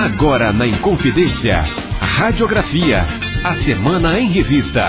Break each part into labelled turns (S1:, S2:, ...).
S1: Agora na Inconfidência, Radiografia, a Semana em Revista.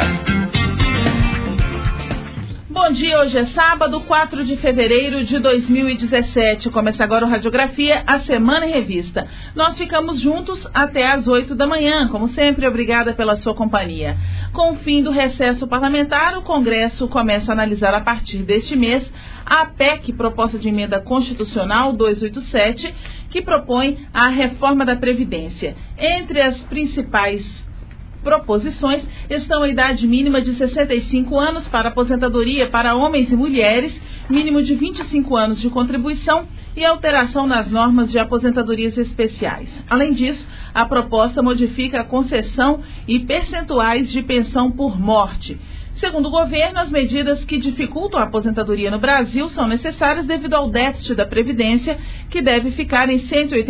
S2: Bom dia, hoje é sábado, 4 de fevereiro de 2017. Começa agora o Radiografia, a Semana em Revista. Nós ficamos juntos até às 8 da manhã. Como sempre, obrigada pela sua companhia. Com o fim do recesso parlamentar, o Congresso começa a analisar a partir deste mês a PEC, Proposta de Emenda Constitucional 287, que propõe a reforma da Previdência. Entre as principais proposições estão a idade mínima de 65 anos para aposentadoria para homens e mulheres, mínimo de 25 anos de contribuição e alteração nas normas de aposentadorias especiais. Além disso, a proposta modifica a concessão e percentuais de pensão por morte. Segundo o governo, as medidas que dificultam a aposentadoria no Brasil são necessárias devido ao déficit da Previdência, que deve ficar em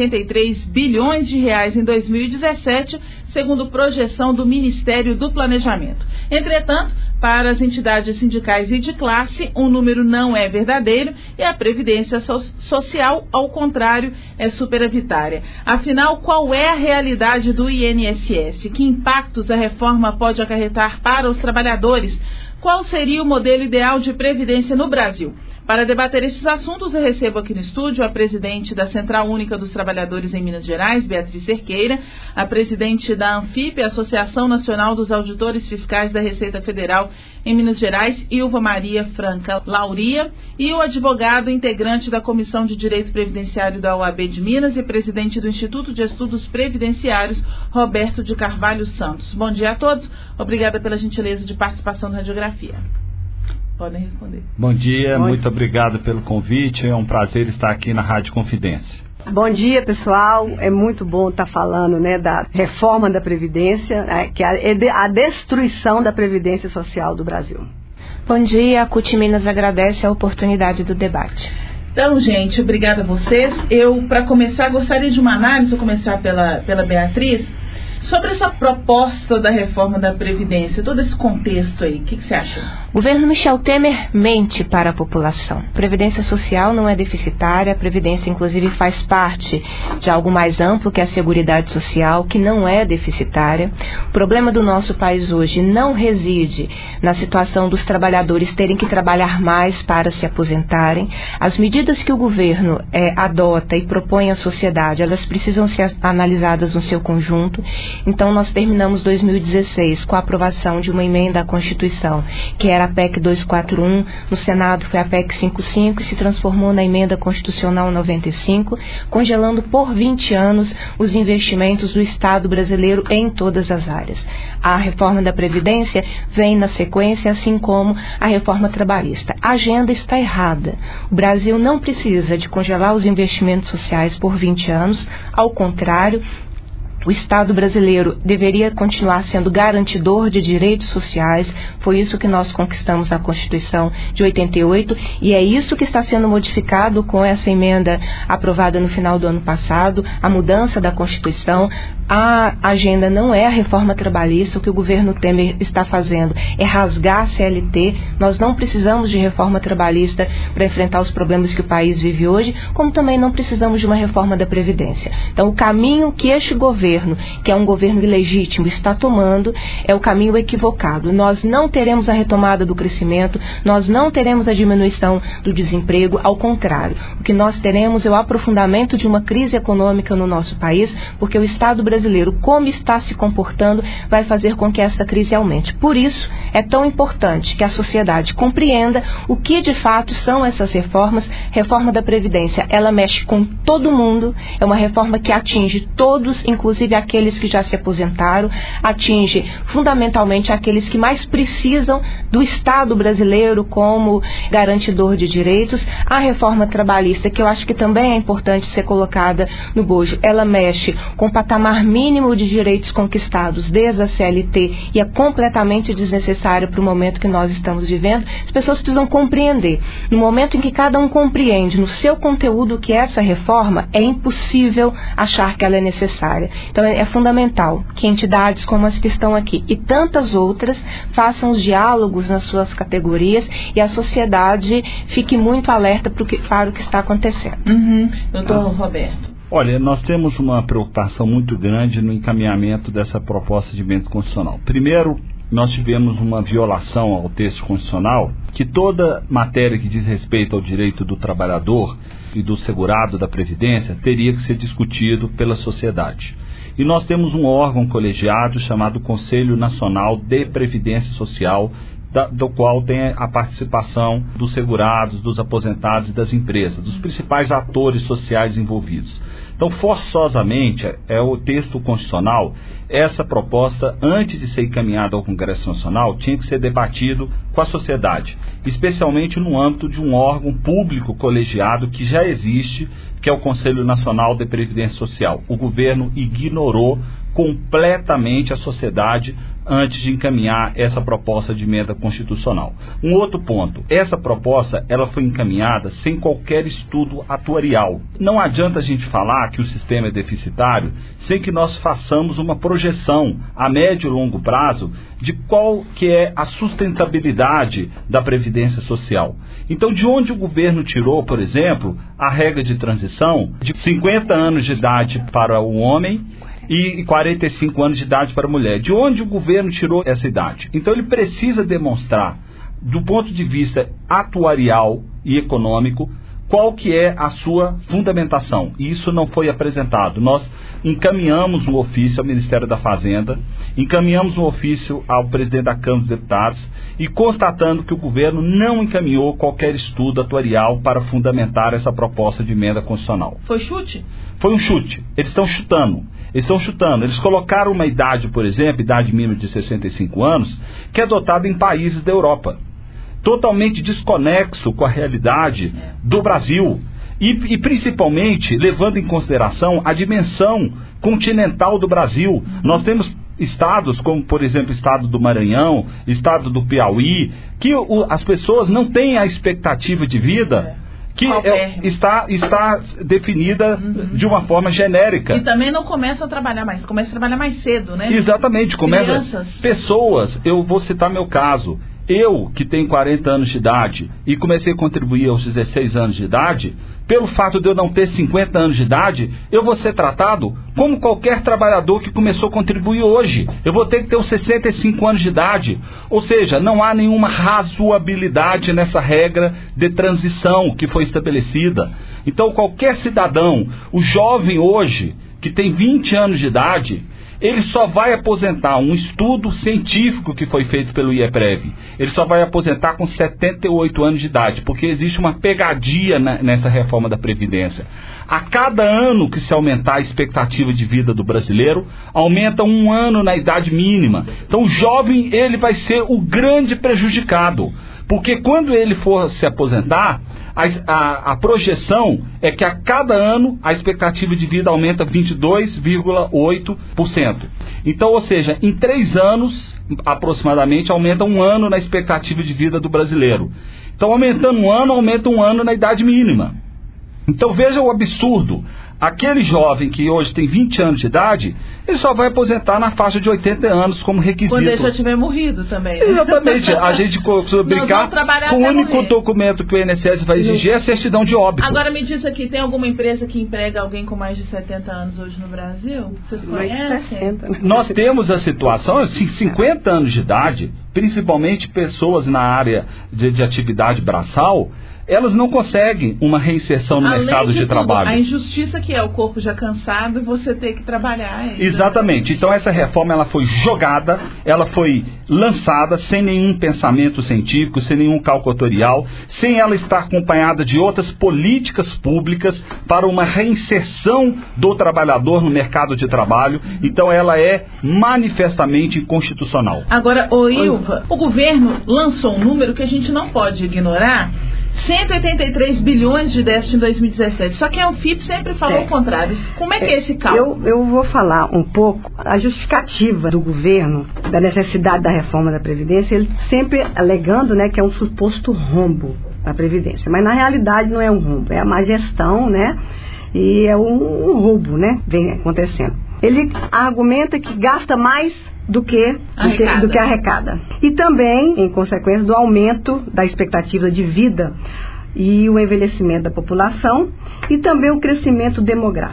S2: 183 bilhões de reais em 2017, segundo projeção do Ministério do Planejamento. Entretanto, para as entidades sindicais e de classe, um número não é verdadeiro e a Previdência Social, ao contrário, é superavitária. Afinal, qual é a realidade do INSS? Que impactos a reforma pode acarretar para os trabalhadores? Qual seria o modelo ideal de previdência no Brasil? Para debater esses assuntos, eu recebo aqui no estúdio a presidente da Central Única dos Trabalhadores em Minas Gerais, Beatriz Cerqueira, a presidente da ANFIP, Associação Nacional dos Auditores Fiscais da Receita Federal em Minas Gerais, Ilva Maria Franca Lauria, e o advogado integrante da Comissão de Direito Previdenciário da OAB de Minas e presidente do Instituto de Estudos Previdenciários, Roberto de Carvalho Santos. Bom dia a todos. Obrigada pela gentileza de participação na Radiografia. Podem responder.
S3: Bom dia, muito obrigado pelo convite. É um prazer estar aqui na Rádio Confidência.
S4: Bom dia, pessoal. É muito bom estar falando, da reforma da Previdência, que é a destruição da Previdência Social do Brasil.
S5: Bom dia, a CUT Minas agradece a oportunidade do debate.
S2: Então, gente, obrigada a vocês. Eu, para começar, gostaria de uma análise, vou começar pela Beatriz, sobre essa proposta da reforma da Previdência, todo esse contexto aí, o que você acha?
S5: O governo Michel Temer mente para a população. Previdência social não é deficitária, a Previdência inclusive faz parte de algo mais amplo que a Seguridade Social, que não é deficitária. O problema do nosso país hoje não reside na situação dos trabalhadores terem que trabalhar mais para se aposentarem. As medidas que o governo adota e propõe à sociedade, elas precisam ser analisadas no seu conjunto. Então, nós terminamos 2016 com a aprovação de uma emenda à Constituição, que era a PEC 241, no Senado foi a PEC 55 e se transformou na emenda constitucional 95, congelando por 20 anos os investimentos do Estado brasileiro em todas as áreas. A reforma da Previdência vem na sequência, assim como a reforma trabalhista. A agenda está errada. O Brasil não precisa de congelar os investimentos sociais por 20 anos, ao contrário, o Estado brasileiro deveria continuar sendo garantidor de direitos sociais. Foi isso que nós conquistamos na Constituição de 88 e é isso que está sendo modificado com essa emenda aprovada no final do ano passado, a mudança da Constituição. A agenda não é a reforma trabalhista, o que o governo Temer está fazendo é rasgar a CLT. Nós não precisamos de reforma trabalhista para enfrentar os problemas que o país vive hoje, como também não precisamos de uma reforma da Previdência. Então, o caminho que este governo, que é um governo ilegítimo, está tomando é o caminho equivocado. Nós não teremos a retomada do crescimento, nós não teremos a diminuição do desemprego, ao contrário. O que nós teremos é o aprofundamento de uma crise econômica no nosso país, porque o Estado brasileiro, como está se comportando, vai fazer com que essa crise aumente. Por isso, é tão importante que a sociedade compreenda o que de fato são essas reformas. Reforma da Previdência, ela mexe com todo mundo, é uma reforma que atinge todos, inclusive aqueles que já se aposentaram, atinge fundamentalmente aqueles que mais precisam do Estado brasileiro como garantidor de direitos. A reforma trabalhista, que eu acho que também é importante ser colocada no bojo, ela mexe com o patamar mínimo de direitos conquistados desde a CLT e é completamente desnecessária para o momento que nós estamos vivendo. As pessoas precisam compreender. No momento em que cada um compreende no seu conteúdo que essa reforma, é impossível achar que ela é necessária. Então é fundamental que entidades como as que estão aqui e tantas outras façam os diálogos nas suas categorias e a sociedade fique muito alerta para o que está acontecendo.
S2: Doutor Roberto.
S3: Olha, nós temos uma preocupação muito grande no encaminhamento dessa proposta de emenda constitucional. Primeiro, nós tivemos uma violação ao texto constitucional, que toda matéria que diz respeito ao direito do trabalhador e do segurado da Previdência teria que ser discutido pela sociedade. E nós temos um órgão colegiado chamado Conselho Nacional de Previdência Social, do qual tem a participação dos segurados, dos aposentados e das empresas, dos principais atores sociais envolvidos. Então, forçosamente, é o texto constitucional, essa proposta, antes de ser encaminhada ao Congresso Nacional, tinha que ser debatido com a sociedade, especialmente no âmbito de um órgão público colegiado que já existe, que é o Conselho Nacional de Previdência Social. O governo ignorou completamente a sociedade antes de encaminhar essa proposta de emenda constitucional. Um outro ponto, essa proposta ela foi encaminhada sem qualquer estudo atuarial. Não adianta a gente falar que o sistema é deficitário sem que nós façamos uma projeção a médio e longo prazo de qual que é a sustentabilidade da Previdência Social. Então, de onde o governo tirou, por exemplo, a regra de transição de 50 anos de idade para o homem e 45 anos de idade para a mulher. De onde o governo tirou essa idade? Então ele precisa demonstrar, do ponto de vista atuarial e econômico, qual que é a sua fundamentação. E isso não foi apresentado. Nós encaminhamos um ofício ao Ministério da Fazenda, encaminhamos um ofício ao presidente da Câmara dos Deputados e constatando que o governo não encaminhou qualquer estudo atuarial para fundamentar essa proposta de emenda constitucional.
S2: Foi chute?
S3: Foi um chute. Eles estão chutando. Eles colocaram uma idade, por exemplo, idade mínima de 65 anos, que é adotada em países da Europa. Totalmente desconexo com a realidade do Brasil. E principalmente levando em consideração a dimensão continental do Brasil. Nós temos estados como, por exemplo, o estado do Maranhão, estado do Piauí, que as pessoas não têm a expectativa de vida que está definida de uma forma genérica.
S2: E também não começam a trabalhar mais, começam a trabalhar mais cedo, né?
S3: Exatamente,
S2: Crianças.
S3: Pessoas, eu vou citar meu caso, eu que tenho 40 anos de idade e comecei a contribuir aos 16 anos de idade, pelo fato de eu não ter 50 anos de idade, eu vou ser tratado como qualquer trabalhador que começou a contribuir hoje. Eu vou ter que ter os 65 anos de idade. Ou seja, não há nenhuma razoabilidade nessa regra de transição que foi estabelecida. Então, qualquer cidadão, o jovem hoje, que tem 20 anos de idade, ele só vai aposentar um estudo científico que foi feito pelo IEPREV. Ele só vai aposentar com 78 anos de idade, porque existe uma pegadinha nessa reforma da Previdência. A cada ano que se aumentar a expectativa de vida do brasileiro, aumenta um ano na idade mínima. Então o jovem, ele vai ser o grande prejudicado. Porque quando ele for se aposentar, a projeção é que a cada ano a expectativa de vida aumenta 22,8%. Então, ou seja, em 3 anos, aproximadamente, aumenta um ano na expectativa de vida do brasileiro. Então, aumentando um ano, aumenta um ano na idade mínima. Então, veja o absurdo. Aquele jovem que hoje tem 20 anos de idade, ele só vai aposentar na faixa de 80 anos como requisito.
S2: Quando ele já tiver morrido também. Né?
S3: Exatamente. A gente costuma brincar com o único documento que o INSS vai exigir é a certidão de óbito.
S2: Agora me diz aqui, tem alguma empresa que emprega alguém com mais de 70 anos hoje no Brasil? Vocês conhecem?
S3: Nós temos a situação, assim, 50 anos de idade, principalmente pessoas na área de atividade braçal, elas não conseguem uma reinserção no mercado de trabalho.
S2: A injustiça que é o corpo já cansado e você ter que trabalhar.
S3: Exatamente. Então essa reforma ela foi jogada, ela foi lançada sem nenhum pensamento científico, sem nenhum cálculo atuarial, sem ela estar acompanhada de outras políticas públicas para uma reinserção do trabalhador no mercado de trabalho. Então ela é manifestamente inconstitucional.
S2: Agora, Ilva, o governo lançou um número que a gente não pode ignorar. 183 bilhões de déficit em 2017. Só que a Anfip sempre falou o contrário. Como é que é esse cálculo?
S4: Eu vou falar um pouco a justificativa do governo, da necessidade da reforma da Previdência, ele sempre alegando, né, que é um suposto rombo na Previdência. Mas na realidade não é um rombo, é a má gestão, né? E é um roubo, né? Vem acontecendo. Ele argumenta que gasta mais do que arrecada. E também, em consequência do aumento da expectativa de vida e o envelhecimento da população e também o crescimento demográfico.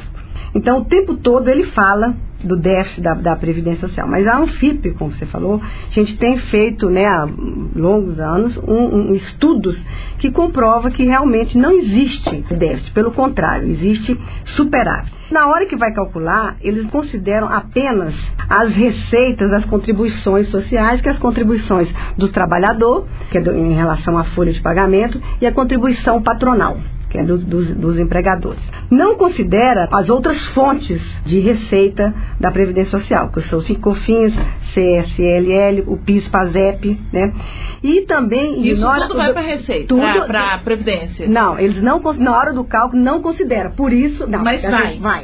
S4: Então, o tempo todo ele fala do déficit da Previdência Social. Mas a Anfip, como você falou, a gente tem feito, né, há longos anos, estudos que comprovam que realmente não existe déficit. Pelo contrário, existe superávit. Na hora que vai calcular, eles consideram apenas as receitas, as contribuições sociais, que é as contribuições do trabalhador, que é em relação à folha de pagamento, e a contribuição patronal, que é dos empregadores. Não considera as outras fontes de receita da Previdência Social, que são o COFINS, CSLL, o PIS, PASEP, né? E também...
S2: Isso tudo vai para a receita, para a Previdência?
S4: Não, eles não, na hora do cálculo não consideram, por isso... Não,
S2: mas
S4: vai.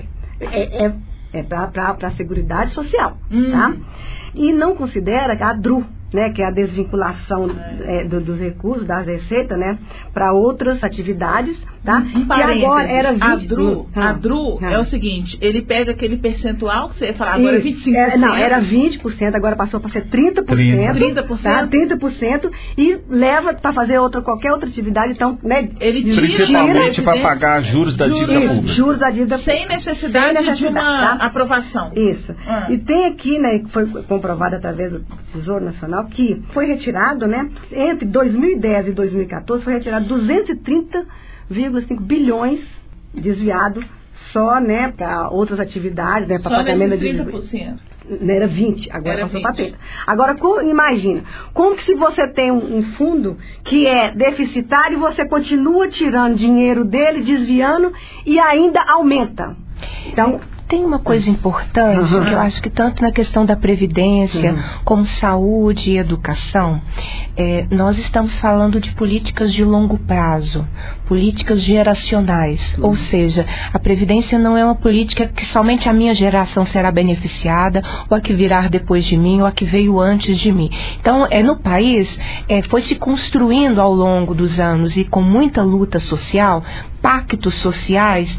S4: É para a Seguridade Social, tá? E não considera a DRU, né, que é a desvinculação dos recursos, das receitas, né, para outras atividades, tá?
S2: E agora era 20%. A DRU é o seguinte, ele pega aquele percentual que você ia falar, agora é 25%.
S4: Não, era 20%, agora passou para ser 30%.
S2: 30%?
S4: Tá? 30% e leva para fazer qualquer outra atividade, então, né,
S3: ele principalmente para pagar juros da dívida pública.
S4: Juros da dívida
S2: sem necessidade de uma aprovação.
S4: Isso. E tem aqui, né, que foi comprovado através do Tesouro Nacional, que foi retirado, né, entre 2010 e 2014, foi retirado 230,5 bilhões desviado só, né, para outras atividades, né, para pagamento de
S2: 30%.
S4: Era 20%, agora passou para 30%. Agora, imagina, como que se você tem um fundo que é deficitário e você continua tirando dinheiro dele, desviando e ainda aumenta? Então...
S5: Tem uma coisa importante, que eu acho que tanto na questão da Previdência, como saúde e educação, nós estamos falando de políticas de longo prazo, políticas geracionais, ou seja, a Previdência não é uma política que somente a minha geração será beneficiada, ou a que virá depois de mim, ou a que veio antes de mim. Então, no país, foi se construindo ao longo dos anos e com muita luta social, pactos sociais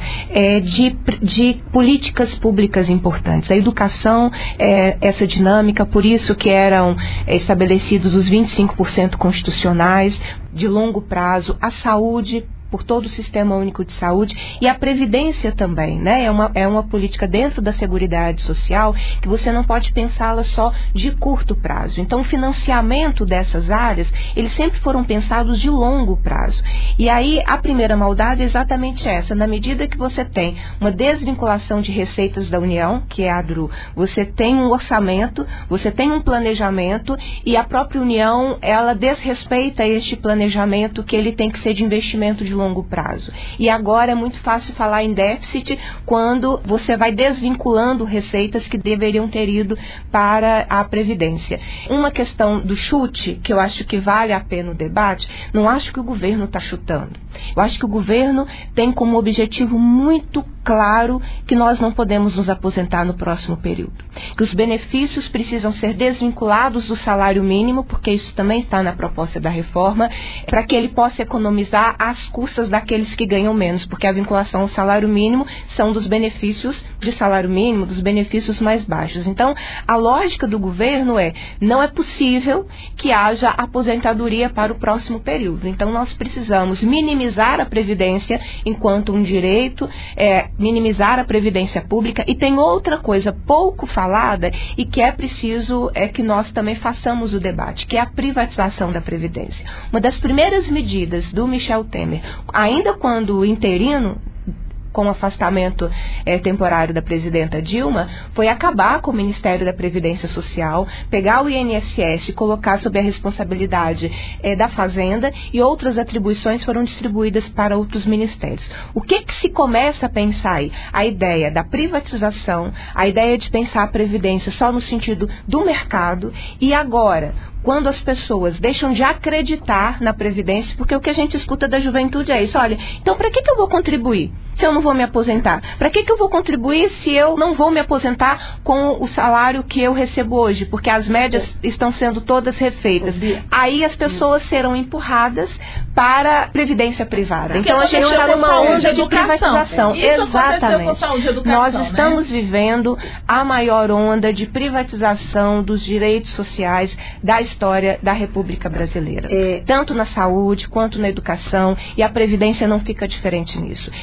S5: de políticas públicas importantes. A educação, essa dinâmica, por isso que eram estabelecidos os 25% constitucionais de longo prazo, a saúde, por todo o Sistema Único de Saúde, e a Previdência também, né? É uma política dentro da Seguridade Social que você não pode pensá-la só de curto prazo. Então, o financiamento dessas áreas, eles sempre foram pensados de longo prazo. E aí, a primeira maldade é exatamente essa. Na medida que você tem uma desvinculação de receitas da União, que é a DRU, você tem um orçamento, você tem um planejamento, e a própria União, ela desrespeita este planejamento que ele tem que ser de investimento de longo prazo. E agora é muito fácil falar em déficit quando você vai desvinculando receitas que deveriam ter ido para a Previdência. Uma questão do chute, que eu acho que vale a pena o debate, não acho que o governo está chutando. Eu acho que o governo tem como objetivo muito claro que nós não podemos nos aposentar no próximo período. Que os benefícios precisam ser desvinculados do salário mínimo, porque isso também está na proposta da reforma, para que ele possa economizar às custas daqueles que ganham menos, porque a vinculação ao salário mínimo são dos benefícios de salário mínimo, dos benefícios mais baixos. Então, a lógica do governo não é possível que haja aposentadoria para o próximo período. Então, nós precisamos minimizar a Previdência enquanto um direito, minimizar a Previdência Pública, e tem outra coisa pouco falada e que é preciso que nós também façamos o debate, que é a privatização da Previdência. Uma das primeiras medidas do Michel Temer, ainda quando interino, com o afastamento temporário da presidenta Dilma, foi acabar com o Ministério da Previdência Social, pegar o INSS e colocar sob a responsabilidade da Fazenda, e outras atribuições foram distribuídas para outros ministérios. O que se começa a pensar aí? A ideia da privatização, a ideia de pensar a Previdência só no sentido do mercado, e agora, quando as pessoas deixam de acreditar na Previdência, porque o que a gente escuta da juventude é isso: olha, então para que eu vou contribuir se eu não vou me aposentar? Para que eu vou contribuir se eu não vou me aposentar com o salário que eu recebo hoje? Porque as médias estão sendo todas refeitas. Aí as pessoas serão empurradas para a previdência privada. Então a gente está numa onda de privatização. Exatamente. Nós estamos vivendo a maior onda de privatização dos direitos sociais da história da República Brasileira. Tanto na saúde quanto na educação, e a Previdência não fica diferente nisso. Então a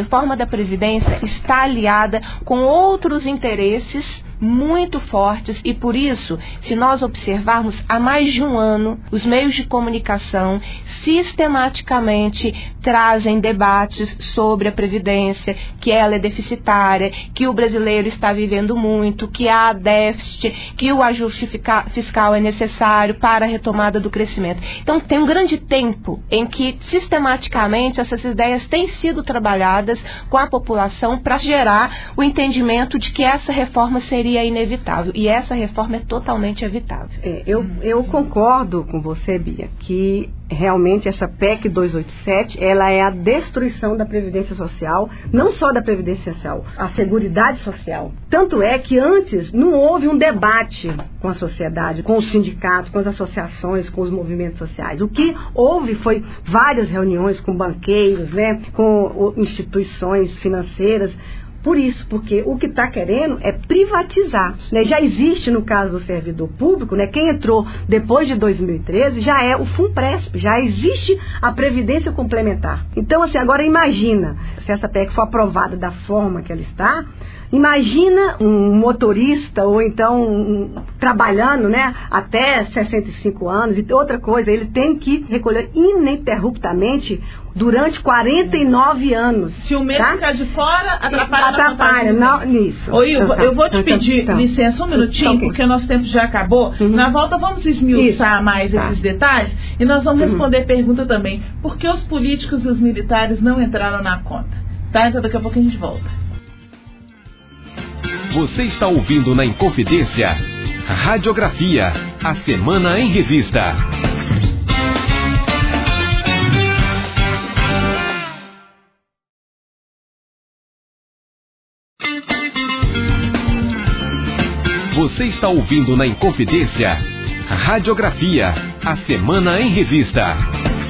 S5: reforma da Previdência está aliada com outros interesses muito fortes e por isso, se nós observarmos há mais de um ano, os meios de comunicação sistematicamente trazem debates sobre a Previdência, que ela é deficitária, que o brasileiro está vivendo muito, que há déficit, que o ajuste fiscal é necessário para a retomada do crescimento. Então tem um grande tempo em que sistematicamente essas ideias têm sido trabalhadas com a população para gerar o entendimento de que essa reforma seria inevitável. E essa reforma é totalmente evitável.
S4: Eu concordo com você, Bia, que realmente essa PEC 287, ela é a destruição da Previdência Social, não só da Previdência Social, a Seguridade Social. Tanto é que antes não houve um debate com a sociedade, com os sindicatos, com as associações, com os movimentos sociais. O que houve foi várias reuniões com banqueiros, né, com instituições financeiras. Por isso, porque o que está querendo é privatizar, né? Já existe no caso do servidor público, né? Quem entrou depois de 2013 já é o FUNPRESP, já existe a Previdência Complementar. Então, assim, agora imagina, se essa PEC for aprovada da forma que ela está, imagina um motorista ou então trabalhando, né, até 65 anos. E outra coisa, ele tem que recolher ininterruptamente durante 49 anos.
S2: Se o mês ficar de fora, atrapalha.
S4: Não, nisso.
S2: Ô, Ilva, eu vou te pedir licença um minutinho, porque o nosso tempo já acabou. Na volta vamos esmiuçar mais esses detalhes e nós vamos responder pergunta também. Por que os políticos e os militares não entraram na conta? Tá? Então daqui a pouco a gente volta.
S1: Você está ouvindo na Inconfidência, Radiografia, a Semana em Revista. Você está ouvindo na Inconfidência, Radiografia, a Semana em Revista.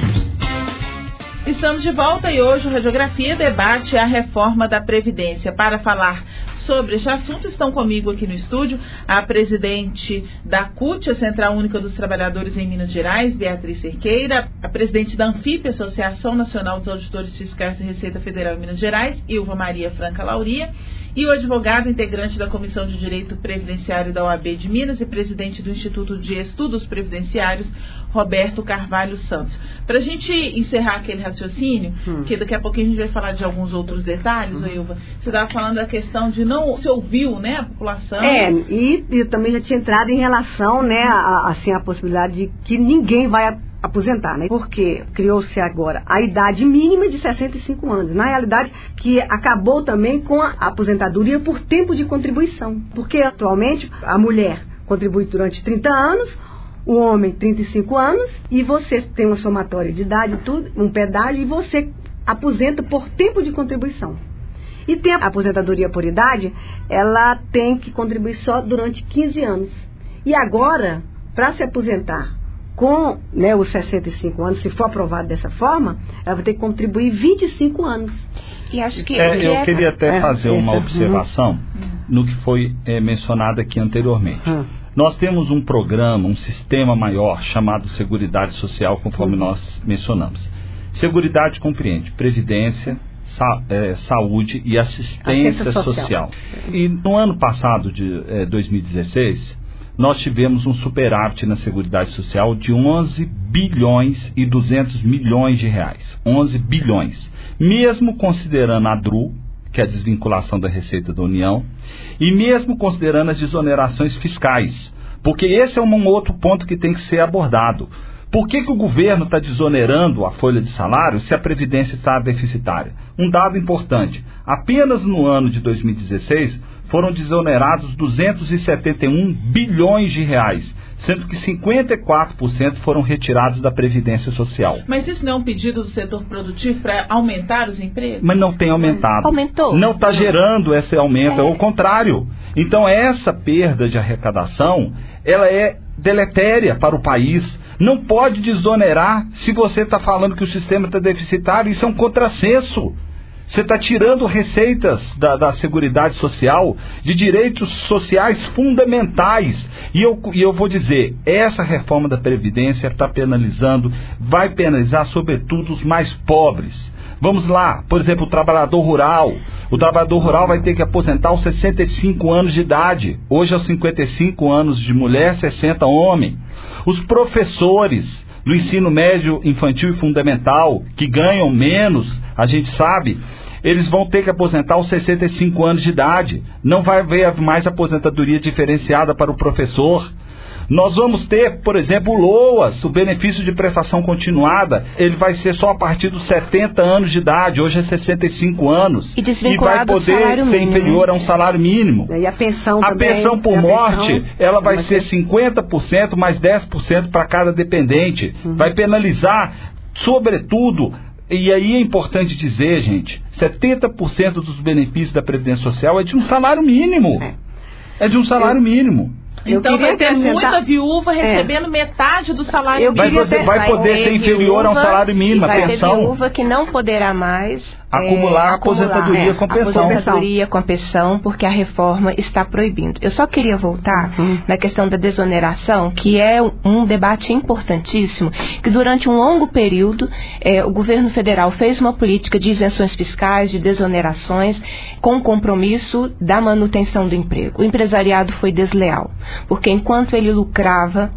S2: Estamos de volta e hoje o Radiografia debate a reforma da Previdência. Para falar sobre este assunto, estão comigo aqui no estúdio a presidente da CUT, a Central Única dos Trabalhadores em Minas Gerais, Beatriz Cerqueira, a presidente da ANFIP, Associação Nacional dos Auditores Fiscais da Receita Federal em Minas Gerais, Ilva Maria Franca Lauria, e o advogado integrante da Comissão de Direito Previdenciário da OAB de Minas e presidente do Instituto de Estudos Previdenciários, Roberto Carvalho Santos. Para a gente encerrar aquele raciocínio, que daqui a pouquinho a gente vai falar de alguns outros detalhes, Ilva, você estava falando da questão de não se ouviu, né, a população.
S4: E eu também já tinha entrado em relação, né, a possibilidade de que ninguém vai aposentar, né? Porque criou-se agora a idade mínima de 65 anos. Na realidade, que acabou também com a aposentadoria por tempo de contribuição. Porque atualmente a mulher contribui durante 30 anos, o homem 35 anos, e você tem uma somatória de idade, tudo, um pedalho, e você aposenta por tempo de contribuição. E tem a aposentadoria por idade, ela tem que contribuir só durante 15 anos. E agora, para se aposentar com, né, os 65 anos, se for aprovado dessa forma, ela vai ter que contribuir 25 anos.
S5: E acho que
S3: eu queria até fazer uma observação no que foi mencionado aqui anteriormente. Nós temos um programa, um sistema maior chamado Seguridade Social, conforme nós mencionamos. Seguridade compreende previdência, saúde e assistência social. E no ano passado, de 2016, nós tivemos um superávit na Seguridade Social de 11 bilhões e 200 milhões de reais. 11 bilhões. Mesmo considerando a DRU, que é a desvinculação da Receita da União, e mesmo considerando as desonerações fiscais. Porque esse é um outro ponto que tem que ser abordado. Por que o governo está desonerando a folha de salário se a Previdência está deficitária? Um dado importante, apenas no ano de 2016 foram desonerados 271 bilhões de reais, sendo que 54% foram retirados da Previdência Social.
S2: Mas isso não é um pedido do setor produtivo para aumentar os empregos?
S3: Mas não tem aumentado.
S5: Aumentou.
S3: Não está gerando esse aumento, é o contrário. Então essa perda de arrecadação, ela é deletéria para o país. Não pode desonerar se você está falando que o sistema está deficitário, isso é um contrassenso. Você está tirando receitas da Seguridade Social, de direitos sociais fundamentais. E eu vou dizer, essa reforma da Previdência está penalizando, vai penalizar sobretudo os mais pobres. Vamos lá, por exemplo, o trabalhador rural. O trabalhador rural vai ter que aposentar aos 65 anos de idade. Hoje, aos 55 anos de mulher, 60 homem. Os professores do ensino médio, infantil e fundamental, que ganham menos, a gente sabe, eles vão ter que aposentar aos 65 anos de idade. Não vai haver mais aposentadoria diferenciada para o professor. Nós vamos ter, por exemplo, o LOAS, o benefício de prestação continuada, ele vai ser só a partir dos 70 anos de idade, hoje é 65 anos.
S5: E vai poder ser
S3: inferior a um salário mínimo.
S4: E a pensão também.
S3: A pensão por morte, ela vai ser 50% mais 10% para cada dependente. Vai penalizar, sobretudo, e aí é importante dizer, gente, 70% dos benefícios da Previdência Social é de um salário mínimo. É de um salário mínimo.
S2: Então vai ter muita viúva recebendo metade do salário
S3: mínimo. Vai poder ser inferior a um salário mínimo, a pensão.
S5: Vai ter viúva que não poderá mais
S3: acumular aposentadoria com pensão.
S5: Aposentadoria com pensão, porque a reforma está proibindo. Eu só queria voltar na questão da desoneração, que é um debate importantíssimo, que durante um longo período o governo federal fez uma política de isenções fiscais, de desonerações, com compromisso da manutenção do emprego. O empresariado foi desleal, porque enquanto ele lucrava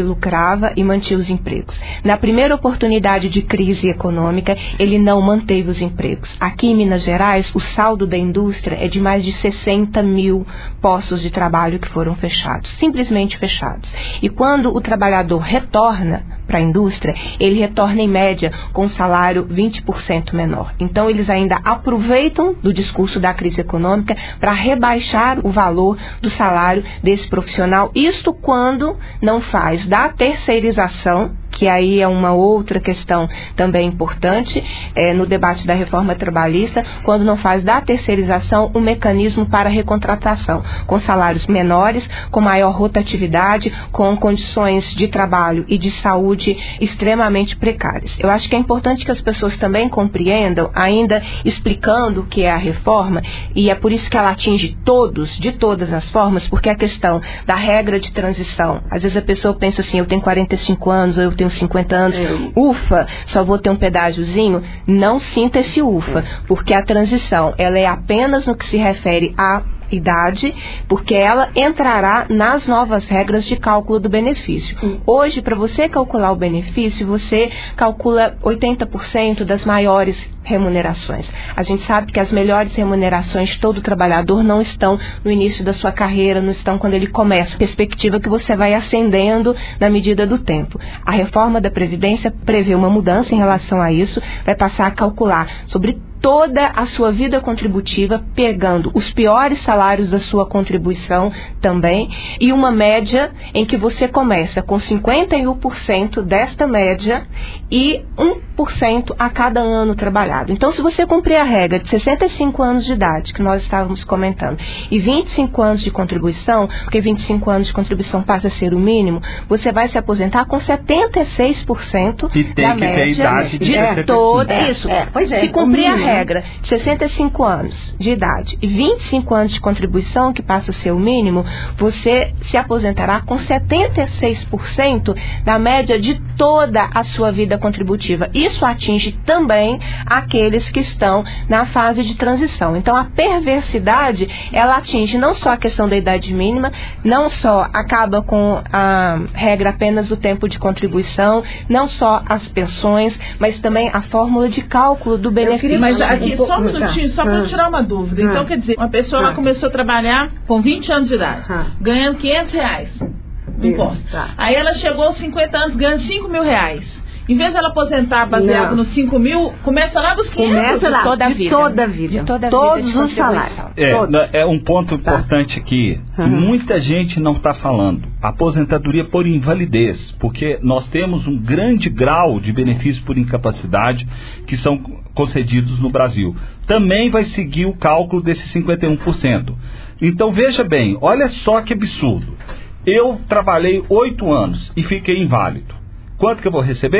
S5: e mantinha os empregos. Na primeira oportunidade de crise econômica, ele não manteve os empregos. Aqui em Minas Gerais, o saldo da indústria é de mais de 60 mil postos de trabalho que foram fechados, simplesmente fechados. E quando o trabalhador retorna para a indústria, ele retorna em média com um salário 20% menor. Então, eles ainda aproveitam do discurso da crise econômica para rebaixar o valor do salário desse profissional. Isto quando não faz da terceirização, que aí é uma outra questão também importante no debate da reforma trabalhista, quando não faz da terceirização um mecanismo para recontratação, com salários menores, com maior rotatividade, com condições de trabalho e de saúde extremamente precárias. Eu acho que é importante que as pessoas também compreendam, ainda explicando o que é a reforma, e é por isso que ela atinge todos, de todas as formas, porque a questão da regra de transição, às vezes a pessoa pensa assim, eu tenho 45 anos, ou eu tenho 50 anos, ufa, só vou ter um pedágiozinho. Não sinta esse ufa, porque a transição, ela é apenas no que se refere à idade, porque ela entrará nas novas regras de cálculo do benefício. Hoje, para você calcular o benefício, você calcula 80% das maiores remunerações. A gente sabe que as melhores remunerações de todo trabalhador não estão no início da sua carreira, não estão quando ele começa. Perspectiva que você vai ascendendo na medida do tempo. A reforma da Previdência prevê uma mudança em relação a isso, vai passar a calcular sobre toda a sua vida contributiva, pegando os piores salários da sua contribuição também, e uma média em que você começa com 51% desta média e 1% a cada ano trabalhado. Então, se você cumprir a regra de 65 anos de idade, que nós estávamos comentando, e 25 anos de contribuição, porque 25 anos de contribuição passa a ser o mínimo, você vai se aposentar com 76%
S3: e tem
S5: da
S3: que
S5: média
S3: ter idade
S5: de toda isso. Se cumprir a regra de 65 anos de idade e 25 anos de contribuição, que passa a ser o mínimo, você se aposentará com 76% da média de toda a sua vida contributiva. Isso atinge também aqueles que estão na fase de transição. Então, a perversidade, ela atinge não só a questão da idade mínima, não só acaba com a regra apenas do tempo de contribuição, não só as pensões, mas também a fórmula de cálculo do benefício.
S2: Mas aqui, só um minutinho, só para tirar uma dúvida. Então, quer dizer, uma pessoa ela começou a trabalhar com 20 anos de idade, ganhando R$500 no imposto. Aí ela chegou aos 50 anos ganhando R$5.000. Em vez de ela aposentar baseado nos 5 mil, começa lá dos 500.
S4: Começa lá,
S5: toda a
S4: vida. Todos os salários.
S3: É um ponto importante aqui, que muita gente não está falando. Aposentadoria por invalidez, porque nós temos um grande grau de benefícios por incapacidade que são concedidos no Brasil. Também vai seguir o cálculo desses 51%. Então, veja bem, olha só que absurdo. Eu trabalhei 8 anos e fiquei inválido. Quanto que eu vou receber?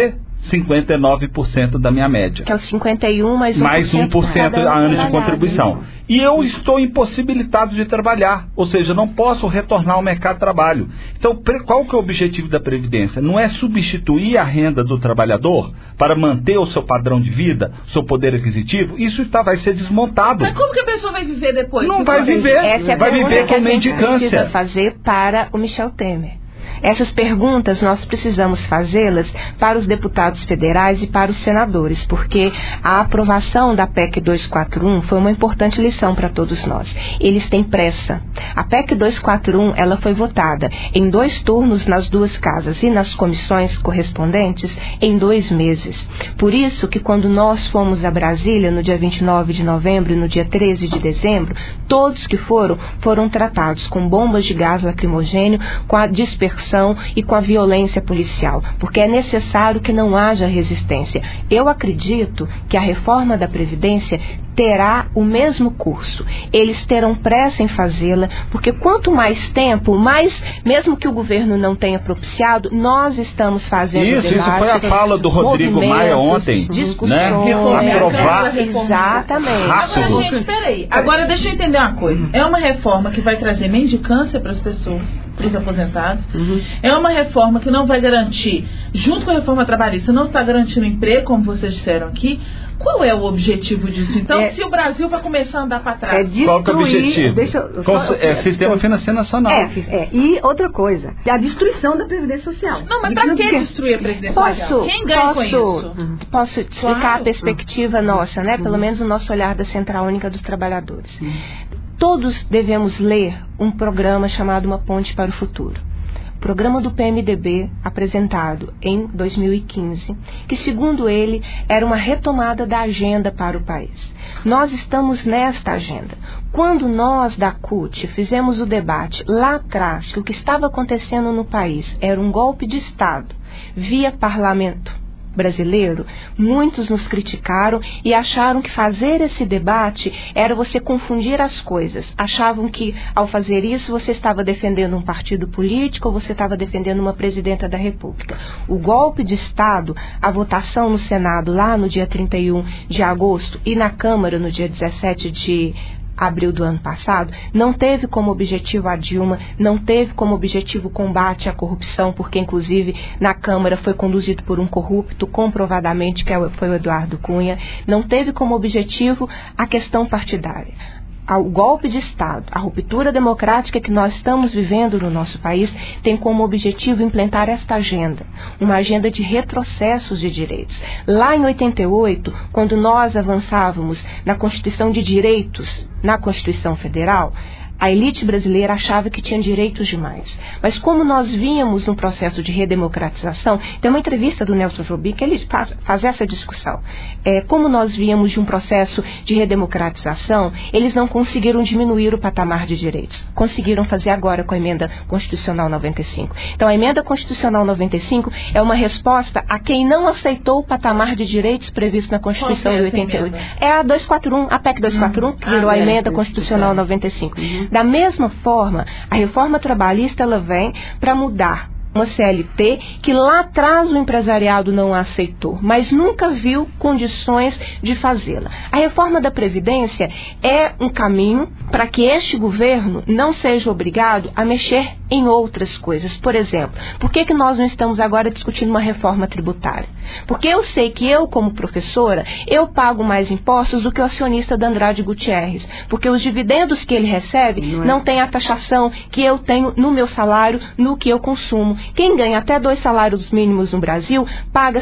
S3: 59% da minha média.
S5: Que é o 51 mais 1%,
S3: mais 1% a ano de contribuição. E eu estou impossibilitado de trabalhar, ou seja, não posso retornar ao mercado de trabalho. Então, qual que é o objetivo da Previdência? Não é substituir a renda do trabalhador para manter o seu padrão de vida, o seu poder aquisitivo? Isso vai ser desmontado.
S2: Mas como que a pessoa vai viver depois?
S3: Não vai viver.
S5: Essa é a
S3: vai viver com mendicância.
S5: Precisa fazer para o Michel Temer. Essas perguntas nós precisamos fazê-las para os deputados federais e para os senadores, porque a aprovação da PEC 241 foi uma importante lição para todos nós. Eles têm pressa. A PEC 241, ela foi votada em 2 turnos nas 2 casas e nas comissões correspondentes em 2 meses. Por isso que quando nós fomos a Brasília no dia 29 de novembro e no dia 13 de dezembro, todos que foram tratados com bombas de gás lacrimogêneo, com a dispersão e com a violência policial, porque é necessário que não haja resistência. Eu acredito que a reforma da Previdência terá o mesmo curso. Eles terão pressa em fazê-la, porque quanto mais tempo, mais, mesmo que o governo não tenha propiciado, nós estamos fazendo
S3: isso foi a fala do Rodrigo Maia ontem,
S5: discussões,
S3: né? Aprovar
S5: exatamente.
S3: Rápido.
S2: Agora, gente, peraí. Agora, deixa eu entender uma coisa. É uma reforma que vai trazer mendicância para as pessoas, para os aposentados. É uma reforma que não vai garantir, junto com a reforma trabalhista, não está garantindo emprego, como vocês disseram aqui. Qual é o objetivo disso? Então, se o Brasil vai começar a andar para trás?
S3: Qual que é o objetivo? Sistema financeiro nacional.
S4: E outra coisa, a destruição da Previdência Social.
S2: Não, mas para que destruir a Previdência Social? Quem ganha com isso?
S5: Posso explicar a perspectiva nossa, né? Pelo menos o nosso olhar da Central Única dos Trabalhadores. Todos devemos ler um programa chamado Uma Ponte para o Futuro. Programa do PMDB, apresentado em 2015, que, segundo ele, era uma retomada da agenda para o país. Nós estamos nesta agenda. Quando nós, da CUT, fizemos o debate lá atrás que o que estava acontecendo no país era um golpe de Estado via parlamento brasileiro, muitos nos criticaram e acharam que fazer esse debate era você confundir as coisas. Achavam que, ao fazer isso, você estava defendendo um partido político ou você estava defendendo uma presidenta da República. O golpe de Estado, a votação no Senado lá no dia 31 de agosto e na Câmara no dia 17 de abril do ano passado, não teve como objetivo a Dilma, não teve como objetivo o combate à corrupção, porque inclusive na Câmara foi conduzido por um corrupto, comprovadamente, que foi o Eduardo Cunha, não teve como objetivo a questão partidária. O golpe de Estado, a ruptura democrática que nós estamos vivendo no nosso país, tem como objetivo implantar esta agenda, uma agenda de retrocessos de direitos. Lá em 88, quando nós avançávamos na Constituição de Direitos, na Constituição Federal, a elite brasileira achava que tinha direitos demais. Mas como nós vínhamos num processo de redemocratização, tem uma entrevista do Nelson Jobim que ele faz essa discussão. Como nós víamos de um processo de redemocratização, eles não conseguiram diminuir o patamar de direitos. Conseguiram fazer agora com a Emenda Constitucional 95. Então, a Emenda Constitucional 95 é uma resposta a quem não aceitou o patamar de direitos previsto na Constituição de 88. É a 241, a PEC 241, que virou a Emenda Constitucional 95. Da mesma forma, a reforma trabalhista ela vem para mudar uma CLT que lá atrás o empresariado não aceitou, mas nunca viu condições de fazê-la. A reforma da Previdência é um caminho para que este governo não seja obrigado a mexer em outras coisas. Por exemplo, por que nós não estamos agora discutindo uma reforma tributária? Porque eu sei que eu, como professora, eu pago mais impostos do que o acionista da Andrade Gutierrez, porque os dividendos que ele recebe não tem a taxação que eu tenho no meu salário, no que eu consumo. Quem ganha até 2 salários mínimos no Brasil paga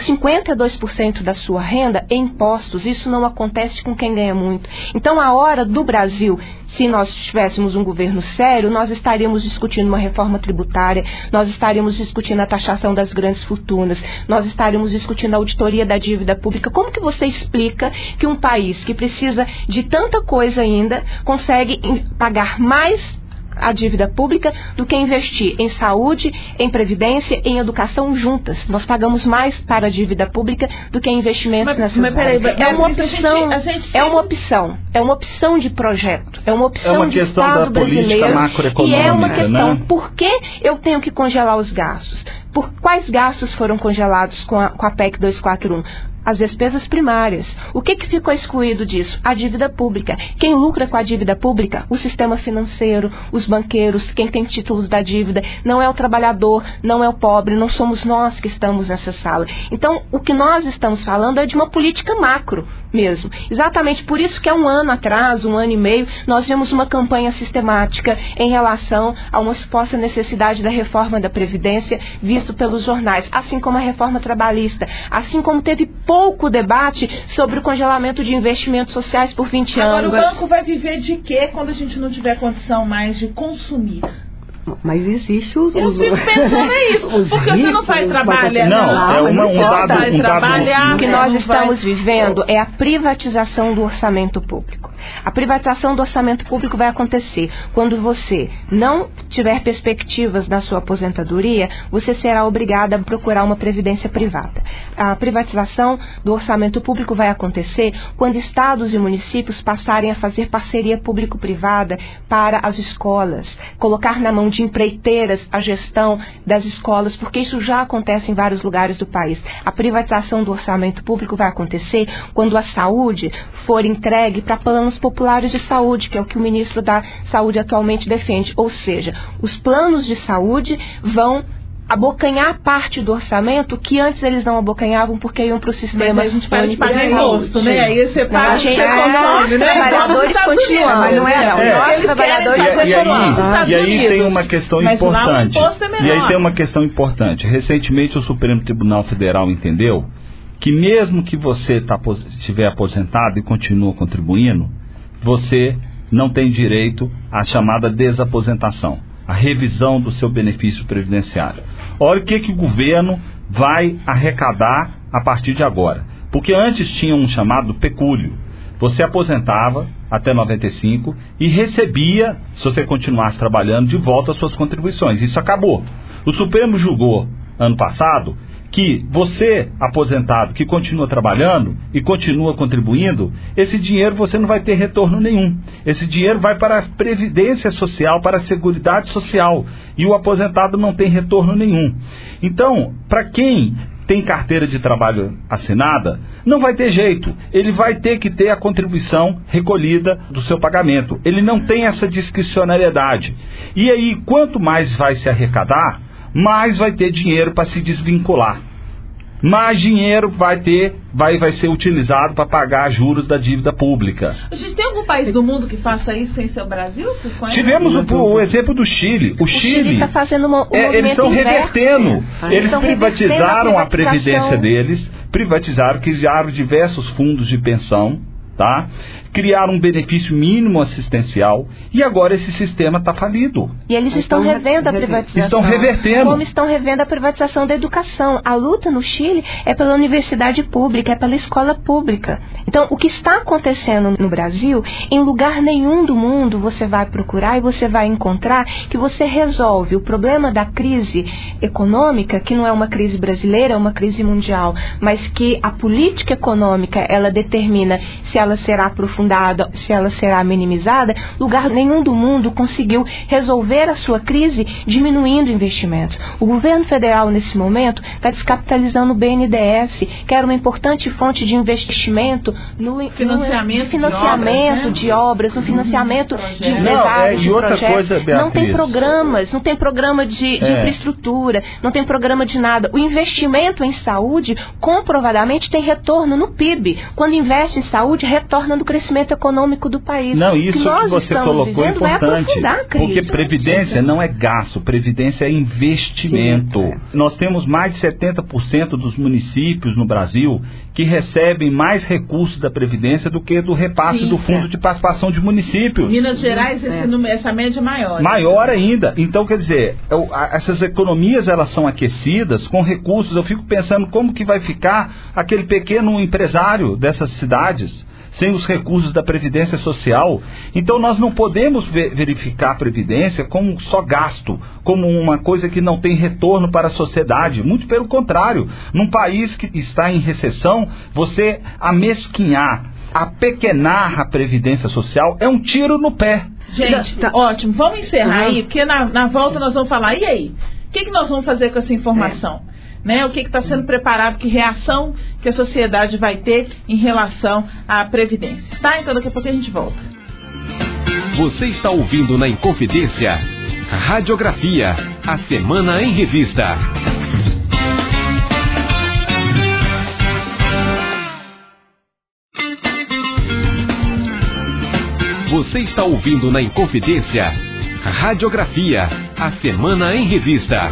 S5: 52% da sua renda em impostos. Isso não acontece com quem ganha muito. Então, a hora do Brasil, se nós tivéssemos um governo sério, nós estaríamos discutindo uma reforma tributária, nós estaríamos discutindo a taxação das grandes fortunas, nós estaríamos discutindo a auditoria da dívida pública. Como que você explica que um país que precisa de tanta coisa ainda consegue pagar mais a dívida pública do que investir em saúde, em previdência, em educação juntas. Nós pagamos mais para a dívida pública do que em investimentos nessas áreas. É uma opção, é uma opção de projeto, é uma opção de Estado brasileiro e é uma questão, né? Por que eu tenho que congelar os gastos? Por quais gastos foram congelados com a PEC 241? As despesas primárias. O que ficou excluído disso? A dívida pública. Quem lucra com a dívida pública? O sistema financeiro, os banqueiros, quem tem títulos da dívida. Não é o trabalhador, não é o pobre, não somos nós que estamos nessa sala. Então, o que nós estamos falando é de uma política macro mesmo. Exatamente por isso que há um ano atrás, 1 ano e meio, nós vimos uma campanha sistemática em relação a uma suposta necessidade da reforma da Previdência, visto pelos jornais, assim como a reforma trabalhista, assim como teve pouco debate sobre o congelamento de investimentos sociais por 20 anos.
S2: Agora, o banco vai viver de quê quando a gente não tiver condição mais de consumir?
S4: Mas existe os...
S2: Eu fico pensando nisso. Porque você não vai trabalhar.
S3: Não, um dado.
S5: O que nós estamos vivendo é a privatização do orçamento público. A privatização do orçamento público vai acontecer quando você não tiver perspectivas na sua aposentadoria, você será obrigado a procurar uma previdência privada. A privatização do orçamento público vai acontecer quando estados e municípios passarem a fazer parceria público-privada para as escolas, colocar na mão de empreiteiras a gestão das escolas, porque isso já acontece em vários lugares do país. A privatização do orçamento público vai acontecer quando a saúde for entregue para planos populares de saúde, que é o que o ministro da Saúde atualmente defende. Ou seja, os planos de saúde vão abocanhar parte do orçamento que antes eles não abocanhavam porque iam para o sistema.
S2: Mas a gente para de pagar imposto, né? Aí você paga, você consome, né?
S5: Trabalhadores continuam, mas não é não. Nós trabalhadores
S3: e aí tem uma questão importante. E aí tem uma questão importante. Recentemente o Supremo Tribunal Federal entendeu que mesmo que você estiver aposentado e continua contribuindo, você não tem direito à chamada desaposentação, a revisão do seu benefício previdenciário. Olha o que o governo vai arrecadar a partir de agora. Porque antes tinha um chamado pecúlio. Você aposentava até 95 e recebia, se você continuasse trabalhando, de volta as suas contribuições. Isso acabou. O Supremo julgou, ano passado, que você, aposentado, que continua trabalhando e continua contribuindo, esse dinheiro você não vai ter retorno nenhum. Esse dinheiro vai para a Previdência Social, para a Seguridade Social. E o aposentado não tem retorno nenhum. Então, para quem tem carteira de trabalho assinada, não vai ter jeito. Ele vai ter que ter a contribuição recolhida do seu pagamento. Ele não tem essa discricionariedade. E aí, quanto mais vai se arrecadar, mais vai ter dinheiro para se desvincular. Mais dinheiro vai ser utilizado para pagar juros da dívida pública.
S2: A gente tem algum país do mundo que faça isso sem ser o Brasil?
S3: Tivemos o exemplo do Chile. O Chile está fazendo eles estão revertendo. Eles privatizaram a previdência deles, criaram diversos fundos de pensão, tá? Criaram um benefício mínimo assistencial e agora esse sistema está falido.
S5: E eles estão revendo a privatização.
S3: Estão revertendo.
S5: Como estão revendo a privatização da educação. A luta no Chile é pela universidade pública, é pela escola pública. Então, o que está acontecendo no Brasil, em lugar nenhum do mundo você vai procurar e você vai encontrar que você resolve o problema da crise econômica, que não é uma crise brasileira, é uma crise mundial, mas que a política econômica, ela determina se ela será aprofundada, se ela será minimizada. Lugar nenhum do mundo conseguiu resolver a sua crise diminuindo investimentos. O governo federal, nesse momento, está descapitalizando o BNDES, que era uma importante fonte de investimento no financiamento de obras, no financiamento de empresários, de projetos. Não tem programa de infraestrutura, não tem programa de nada. O investimento em saúde, comprovadamente, tem retorno no PIB. Quando investe em saúde, retorna no crescimento econômico do país.
S3: Não, isso que você colocou é importante, porque previdência não é gasto, previdência é investimento. Nós temos mais de 70% dos municípios no Brasil que recebem mais recursos da Previdência do que do repasse do Fundo de Participação de Municípios.
S2: Minas Gerais, essa média é maior.
S3: Maior ainda. Então, quer dizer, essas economias, elas são aquecidas com recursos. Eu fico pensando como que vai ficar aquele pequeno empresário dessas cidades sem os recursos da Previdência Social. Então nós não podemos verificar a Previdência como só gasto, como uma coisa que não tem retorno para a sociedade. Muito pelo contrário. Num país que está em recessão, você amesquinhar, apequenar a Previdência Social é um tiro no pé.
S2: Gente, ótimo. Vamos encerrar aí, porque na volta nós vamos falar, e aí? O que nós vamos fazer com essa informação? O que está sendo preparado, que reação que a sociedade vai ter em relação à Previdência. Tá? Então daqui a pouco a gente volta.
S1: Você está ouvindo na Inconfidência, Radiografia, a Semana em Revista. Você está ouvindo na Inconfidência, Radiografia, a Semana em Revista.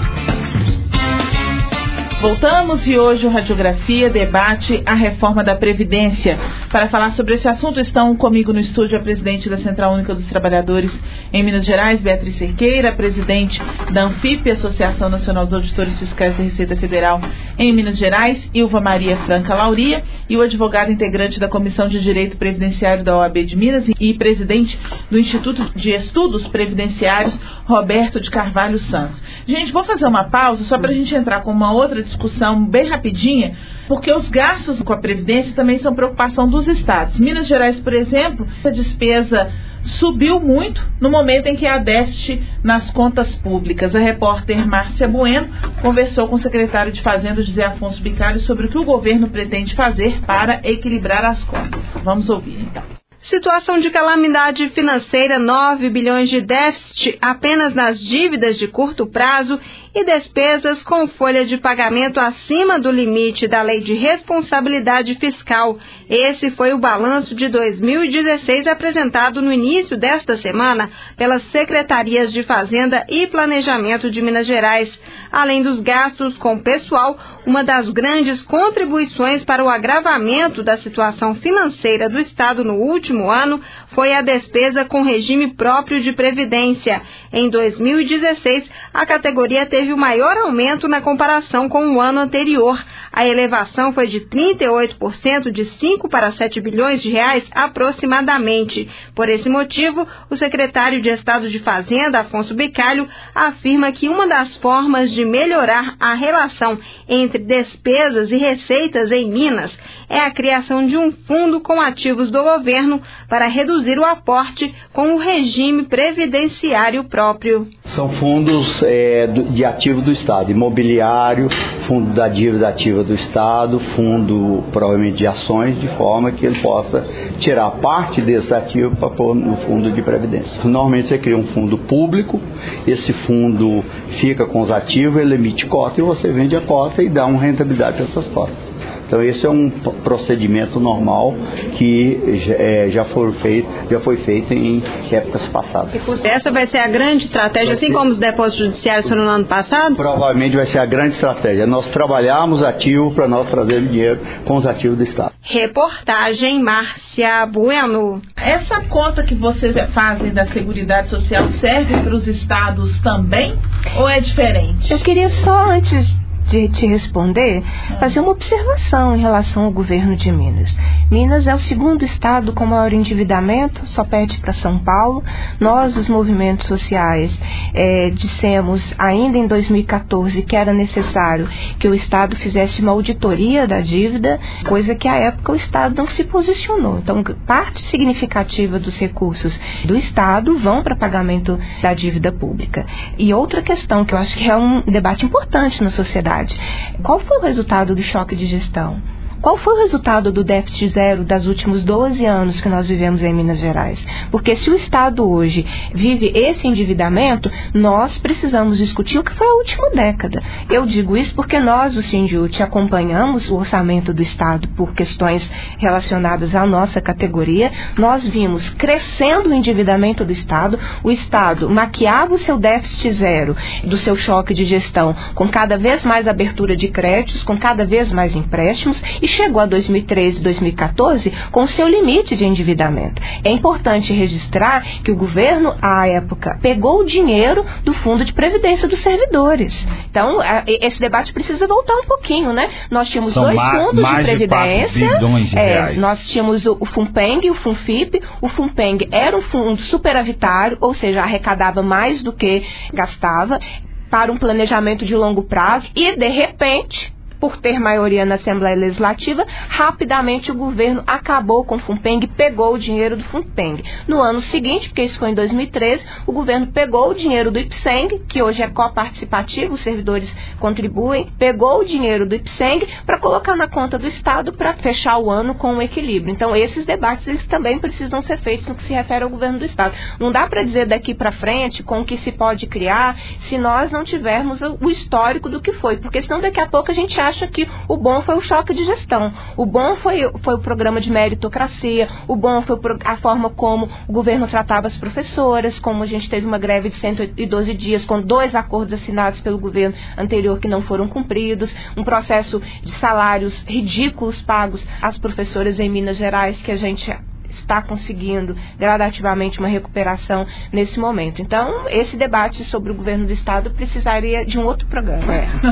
S2: Voltamos e hoje o Radiografia debate a reforma da Previdência. Para falar sobre esse assunto estão comigo no estúdio a presidente da Central Única dos Trabalhadores em Minas Gerais, Beatriz Cerqueira, a presidente da ANFIP, Associação Nacional dos Auditores Fiscais da Receita Federal em Minas Gerais, Ilva Maria Franca Lauria, e o advogado integrante da Comissão de Direito Previdenciário da OAB de Minas e presidente do Instituto de Estudos Previdenciários, Roberto de Carvalho Santos. Gente, vou fazer uma pausa só para a gente entrar com uma outra discussão bem rapidinha, porque os gastos com a Previdência também são preocupação dos estados. Minas Gerais, por exemplo, a despesa subiu muito no momento em que há déficit nas contas públicas. A repórter Márcia Bueno conversou com o secretário de Fazenda, José Afonso Bicalho, sobre o que o governo pretende fazer para equilibrar as contas. Vamos ouvir, então.
S6: Situação de calamidade financeira, 9 bilhões de déficit apenas nas dívidas de curto prazo e despesas com folha de pagamento acima do limite da Lei de Responsabilidade Fiscal. Esse foi o balanço de 2016 apresentado no início desta semana pelas Secretarias de Fazenda e Planejamento de Minas Gerais. Além dos gastos com pessoal, uma das grandes contribuições para o agravamento da situação financeira do Estado no último ano foi a despesa com regime próprio de previdência. Em 2016, a categoria teve o maior aumento na comparação com o ano anterior. A elevação foi de 38%, de 5 para 7 bilhões de reais aproximadamente. Por esse motivo, o secretário de Estado de Fazenda, Afonso Bicalho, afirma que uma das formas de melhorar a relação entre despesas e receitas em Minas é a criação de um fundo com ativos do governo para reduzir o aporte com o regime previdenciário próprio.
S7: São fundos de ativos do Estado, imobiliário, fundo da dívida ativa do Estado, fundo provavelmente de ações, de forma que ele possa tirar parte desse ativo para pôr no fundo de previdência. Normalmente você cria um fundo público, esse fundo fica com os ativos, ele emite cota e você vende a cota e dá uma rentabilidade para essas cotas. Então esse é um procedimento normal que já foi feito em épocas passadas.
S6: Essa vai ser a grande estratégia, assim como os depósitos judiciários foram no ano passado?
S7: Provavelmente vai ser a grande estratégia. Nós trabalhamos ativo para nós trazermos dinheiro com os ativos do Estado.
S6: Reportagem Márcia Bueno.
S2: Essa conta que vocês fazem da Seguridade Social serve para os estados também ou é diferente?
S5: Eu queria só, antes de te responder, fazer uma observação em relação ao governo de Minas. Minas é o segundo estado com maior endividamento, só perde para São Paulo. Nós, os movimentos sociais, dissemos ainda em 2014 que era necessário que o Estado fizesse uma auditoria da dívida, coisa que à época o Estado não se posicionou. Então, parte significativa dos recursos do Estado vão para pagamento da dívida pública. E outra questão que eu acho que é um debate importante na sociedade: qual foi o resultado do choque de gestão? Qual foi o resultado do déficit zero dos últimos 12 anos que nós vivemos em Minas Gerais? Porque se o Estado hoje vive esse endividamento, nós precisamos discutir o que foi a última década. Eu digo isso porque nós, o Sindiut, acompanhamos o orçamento do Estado por questões relacionadas à nossa categoria. Nós vimos crescendo o endividamento do Estado. O Estado maquiava o seu déficit zero do seu choque de gestão com cada vez mais abertura de créditos, com cada vez mais empréstimos, e chegou a 2013, 2014 com seu limite de endividamento. É importante registrar que o governo, à época, pegou o dinheiro do Fundo de Previdência dos servidores. Então, esse debate precisa voltar um pouquinho, né? Nós tínhamos dois fundos de previdência. Nós tínhamos o FUNPENG e o FUNFIP. O FUNPENG era um fundo superavitário, ou seja, arrecadava mais do que gastava, para um planejamento de longo prazo, e, de repente, por ter maioria na Assembleia Legislativa, rapidamente o governo acabou com o FUNPENG, pegou o dinheiro do FUNPENG. No ano seguinte, porque isso foi em 2013, o governo pegou o dinheiro do IPSENG, que hoje é coparticipativo, os servidores contribuem, pegou o dinheiro do IPSENG para colocar na conta do Estado para fechar o ano com um equilíbrio. Então, esses debates eles também precisam ser feitos no que se refere ao governo do Estado. Não dá para dizer daqui para frente com o que se pode criar se nós não tivermos o histórico do que foi, porque senão daqui a pouco a gente acha que o bom foi o choque de gestão, o bom foi o programa de meritocracia, o bom foi a forma como o governo tratava as professoras, como a gente teve uma greve de 112 dias com 2 acordos assinados pelo governo anterior que não foram cumpridos, um processo de salários ridículos pagos às professoras em Minas Gerais que a gente está conseguindo gradativamente uma recuperação nesse momento. Então, esse debate sobre o governo do Estado precisaria de um outro programa.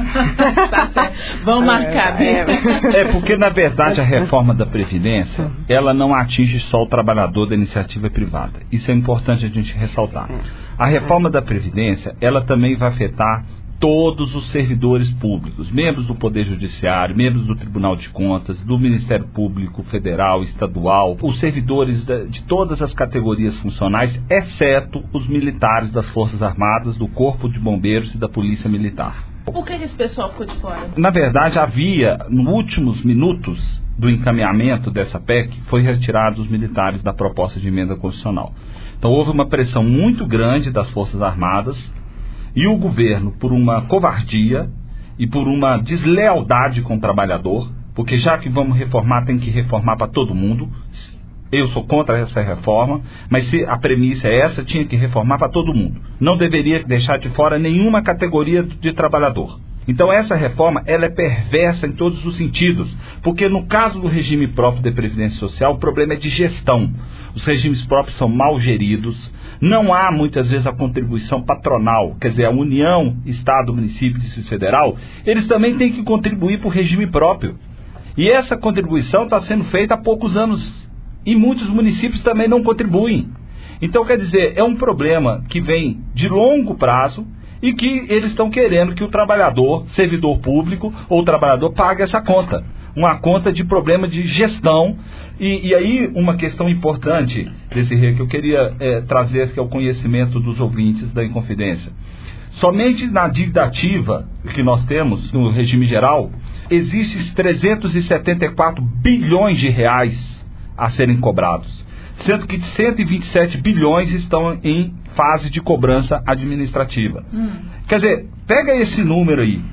S2: Tá certo. Vamos marcar.
S3: Porque, na verdade, a reforma da Previdência, ela não atinge só o trabalhador da iniciativa privada. Isso é importante a gente ressaltar. A reforma da Previdência, ela também vai afetar todos os servidores públicos, membros do Poder Judiciário, membros do Tribunal de Contas, do Ministério Público Federal, Estadual, os servidores de todas as categorias funcionais, exceto os militares das Forças Armadas, do Corpo de Bombeiros e da Polícia Militar.
S2: Por que esse pessoal ficou de fora?
S3: Na verdade, havia, nos últimos minutos do encaminhamento dessa PEC, foi retirados os militares da proposta de emenda constitucional. Então, houve uma pressão muito grande das Forças Armadas, e o governo, por uma covardia e por uma deslealdade com o trabalhador, porque já que vamos reformar, tem que reformar para todo mundo. Eu sou contra essa reforma, mas se a premissa é essa, tinha que reformar para todo mundo. Não deveria deixar de fora nenhuma categoria de trabalhador. Então essa reforma, ela é perversa em todos os sentidos, porque no caso do regime próprio de previdência social, o problema é de gestão. Os regimes próprios são mal geridos, não há muitas vezes a contribuição patronal, quer dizer, a União, Estado, Município e Distrito Federal, eles também têm que contribuir para o regime próprio. E essa contribuição está sendo feita há poucos anos, e muitos municípios também não contribuem. Então, quer dizer, é um problema que vem de longo prazo, e que eles estão querendo que o trabalhador, servidor público ou trabalhador pague essa conta. Uma conta de problema de gestão. E aí uma questão importante, Desirê, que eu queria trazer, que é o conhecimento dos ouvintes da Inconfidência. Somente na dívida ativa que nós temos no regime geral, existem 374 bilhões de reais a serem cobrados, sendo que 127 bilhões estão em fase de cobrança administrativa. Quer dizer, pega esse número aí,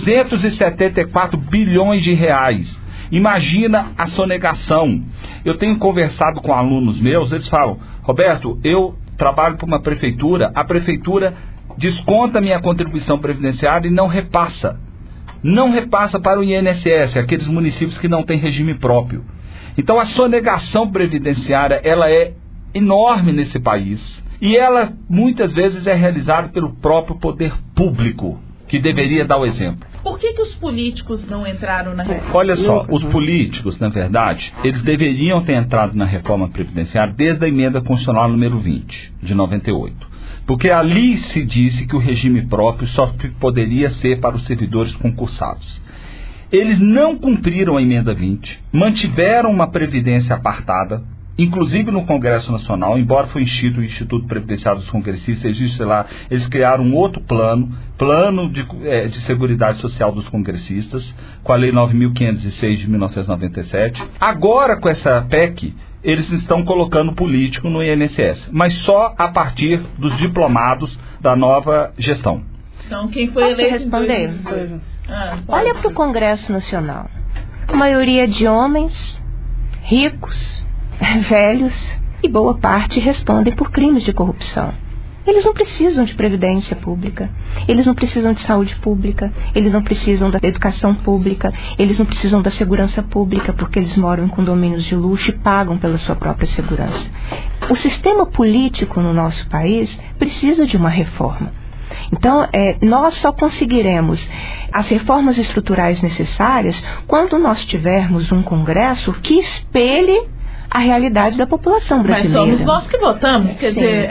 S3: 374 bilhões de reais. Imagina a sonegação. Eu tenho conversado com alunos meus, eles falam, Roberto, eu trabalho para uma prefeitura, a prefeitura desconta minha contribuição previdenciária e não repassa. Não repassa para o INSS, aqueles municípios que não têm regime próprio. Então a sonegação previdenciária, ela é enorme nesse país. E ela, muitas vezes, é realizada pelo próprio poder público, que deveria dar o exemplo.
S2: Por que os políticos não entraram na reforma?
S3: Olha só, os políticos, na verdade, eles deveriam ter entrado na reforma previdenciária desde a emenda constitucional número 20, de 98. Porque ali se disse que o regime próprio só poderia ser para os servidores concursados. Eles não cumpriram a emenda 20, mantiveram uma previdência apartada, inclusive no Congresso Nacional, embora foi instituído o Instituto Previdenciário dos Congressistas, existe lá, eles criaram um outro plano de Seguridade Social dos Congressistas, com a Lei 9.506 de 1997. Agora, com essa PEC, eles estão colocando político no INSS, mas só a partir dos diplomados da nova gestão.
S2: Então, quem foi eleito
S5: responder? Olha para o Congresso Nacional. A maioria de homens, ricos, velhos, e boa parte respondem por crimes de corrupção. Eles não precisam de previdência pública, eles não precisam de saúde pública, eles não precisam da educação pública, eles não precisam da segurança pública, porque eles moram em condomínios de luxo e pagam pela sua própria segurança. O sistema político no nosso país precisa de uma reforma. Então, nós só conseguiremos as reformas estruturais necessárias quando nós tivermos um Congresso que espelhe a realidade da população brasileira.
S2: Mas somos nós que votamos, quer dizer,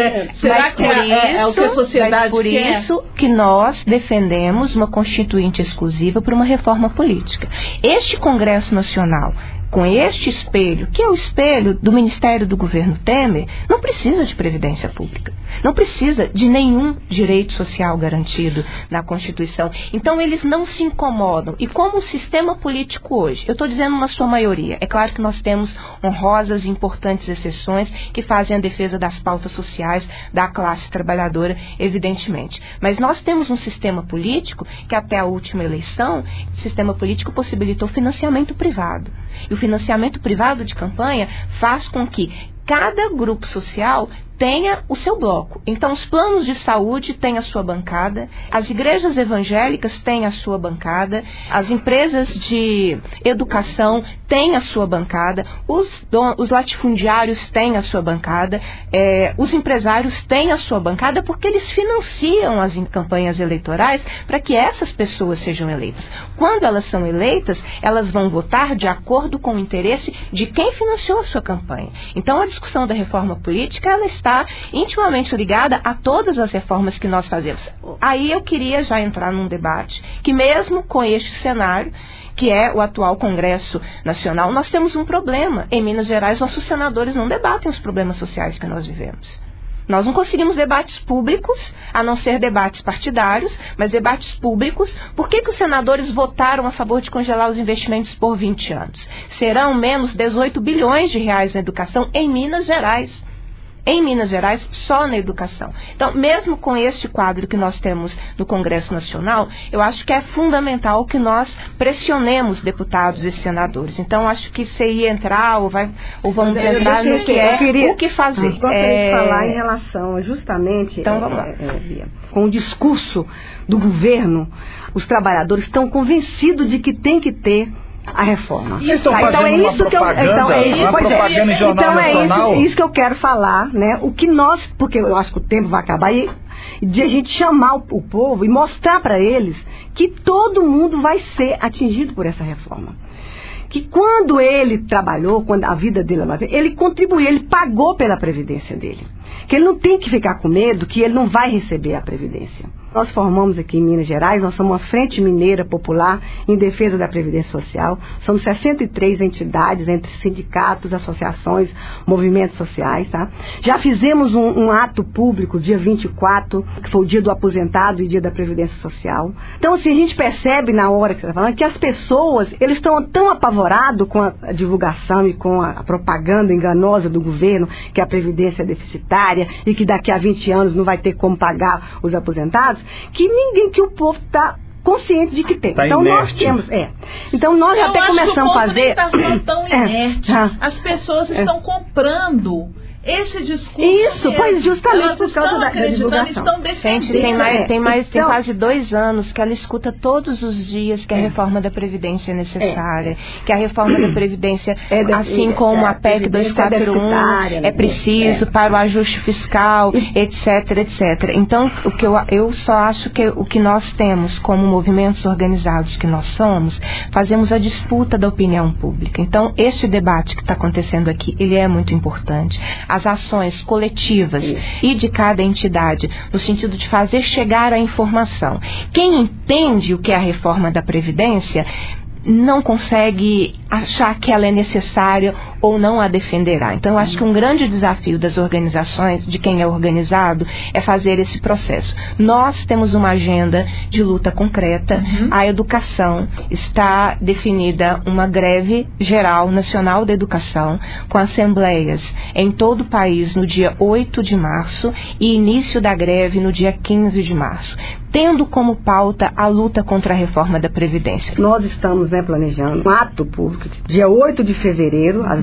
S2: será que é o que a sociedade
S5: por
S2: quer?
S5: Isso que nós defendemos uma constituinte exclusiva para uma reforma política. Este Congresso Nacional, com este espelho, que é o espelho do Ministério do Governo Temer, não precisa de previdência pública, não precisa de nenhum direito social garantido na Constituição. Então eles não se incomodam. E como o sistema político hoje, eu estou dizendo na sua maioria, é claro que nós temos honrosas e importantes exceções que fazem a defesa das pautas sociais da classe trabalhadora, evidentemente. Mas nós temos um sistema político que até a última eleição, o sistema político possibilitou financiamento privado. E o financiamento privado de campanha faz com que cada grupo social tenha o seu bloco. Então, os planos de saúde têm a sua bancada, as igrejas evangélicas têm a sua bancada, as empresas de educação têm a sua bancada, os latifundiários têm a sua bancada, os empresários têm a sua bancada, porque eles financiam as campanhas eleitorais para que essas pessoas sejam eleitas. Quando elas são eleitas, elas vão votar de acordo com o interesse de quem financiou a sua campanha. Então, a discussão da reforma política, ela está intimamente ligada a todas as reformas que nós fazemos. Aí eu queria já entrar num debate que mesmo com este cenário, que é o atual Congresso Nacional, nós temos um problema. Em Minas Gerais, nossos senadores não debatem os problemas sociais que nós vivemos. Nós não conseguimos debates públicos, a não ser debates partidários, mas debates públicos. Por que os senadores votaram a favor de congelar os investimentos por 20 anos? Serão menos 18 bilhões de reais na educação em Minas Gerais. Em Minas Gerais, só na educação. Então, mesmo com este quadro que nós temos no Congresso Nacional, eu acho que é fundamental que nós pressionemos deputados e senadores. Então, acho que você ia entrar ou vamos entrar no que o que fazer.
S4: Gostaria de falar em relação justamente
S5: então, vamos lá.
S4: Com o discurso do governo, os trabalhadores estão convencidos de que tem que ter a reforma.
S3: Então é isso que
S4: eu quero falar, né? O que nós, porque eu acho que o tempo vai acabar e de a gente chamar o povo e mostrar para eles que todo mundo vai ser atingido por essa reforma. Que quando ele trabalhou, quando a vida dele, ele contribuiu, ele pagou pela previdência dele. Que ele não tem que ficar com medo que ele não vai receber a previdência. Nós formamos aqui em Minas Gerais, nós somos uma Frente Mineira Popular em defesa da Previdência Social. Somos 63 entidades, entre sindicatos, associações, movimentos sociais, tá? Já fizemos um ato público, dia 24, que foi o dia do aposentado e dia da Previdência Social. Então, assim, a gente percebe na hora que você está falando que as pessoas, eles estão tão apavorados com a divulgação e com a propaganda enganosa do governo, que a Previdência é deficitária e que daqui a 20 anos não vai ter como pagar os aposentados, que o povo está consciente de que tem.
S3: Tá
S4: então
S3: inerte.
S4: Nós temos, então nós até começamos a fazer.
S2: Não está tão inerte. As pessoas estão comprando esse discurso.
S4: Isso, pois justamente por causa da
S2: divulgação. Estão defendendo.
S5: Tem quase 2 anos que ela escuta todos os dias que a reforma da Previdência é necessária, que a reforma da Previdência, assim como a PEC 241, é preciso para o ajuste fiscal, etc, etc. Então, eu só acho que o que nós temos como movimentos organizados que nós somos, fazemos a disputa da opinião pública. Então, este debate que está acontecendo aqui, ele é muito importante. As ações coletivas e de cada entidade, no sentido de fazer chegar a informação. Quem entende o que é a reforma da Previdência não consegue achar que ela é necessária ou não a defenderá. Então, eu acho que um grande desafio das organizações, de quem é organizado, é fazer esse processo. Nós temos uma agenda de luta concreta. A educação está definida uma greve geral nacional da educação, com assembleias em todo o país no dia 8 de março e início da greve no dia 15 de março, tendo como pauta a luta contra a reforma da Previdência.
S4: Nós estamos planejando um ato público, dia 8 de fevereiro, às